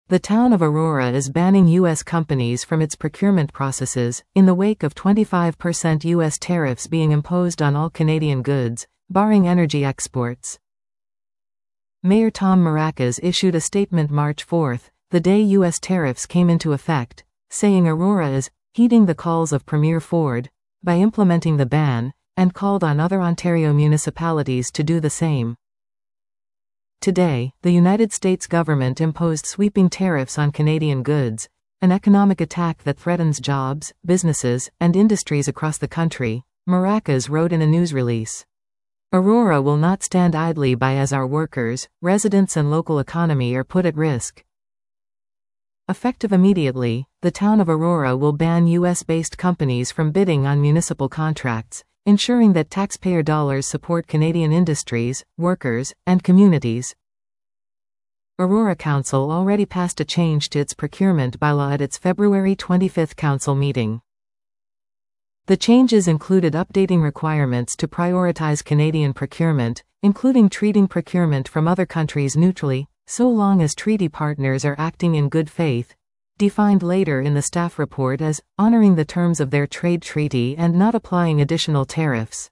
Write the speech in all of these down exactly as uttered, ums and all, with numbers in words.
The town of Aurora is banning U S companies from its procurement processes, in the wake of twenty-five percent U S tariffs being imposed on all Canadian goods, barring energy exports. Mayor Tom Maracas issued a statement March fourth, the day U S tariffs came into effect, saying Aurora is heeding the calls of Premier Ford by implementing the ban, and called on other Ontario municipalities to do the same. Today, the United States government imposed sweeping tariffs on Canadian goods, an economic attack that threatens jobs, businesses, and industries across the country, Maracas wrote in a news release. Aurora will not stand idly by as our workers, residents and local economy are put at risk. Effective immediately, the town of Aurora will ban U S-based companies from bidding on municipal contracts, ensuring that taxpayer dollars support Canadian industries, workers, and communities. Aurora Council already passed a change to its procurement bylaw at its February twenty-fifth council meeting. The changes included updating requirements to prioritize Canadian procurement, including treating procurement from other countries neutrally, so long as treaty partners are acting in good faith, defined later in the staff report as honoring the terms of their trade treaty and not applying additional tariffs.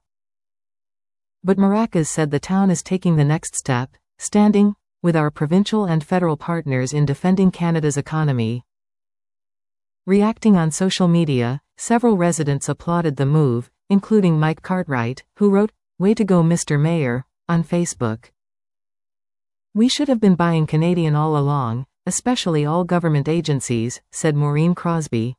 But Maracas said the town is taking the next step, standing with our provincial and federal partners in defending Canada's economy. Reacting on social media, several residents applauded the move, including Mike Cartwright, who wrote, "Way to go, Mister Mayor," on Facebook. "We should have been buying Canadian all along, especially all government agencies," said Maureen Crosby.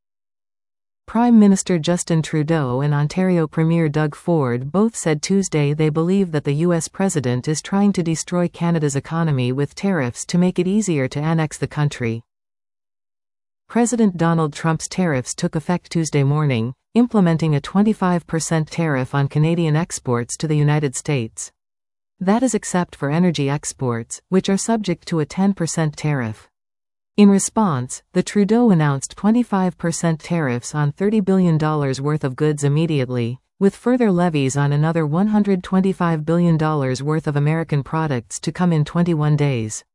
Prime Minister Justin Trudeau and Ontario Premier Doug Ford both said Tuesday they believe that the U S president is trying to destroy Canada's economy with tariffs to make it easier to annex the country. President Donald Trump's tariffs took effect Tuesday morning, implementing a twenty-five percent tariff on Canadian exports to the United States. That is except for energy exports, which are subject to a ten percent tariff. In response, the Trudeau announced twenty-five percent tariffs on thirty billion dollars worth of goods immediately, with further levies on another one hundred twenty-five billion dollars worth of American products to come in twenty-one days.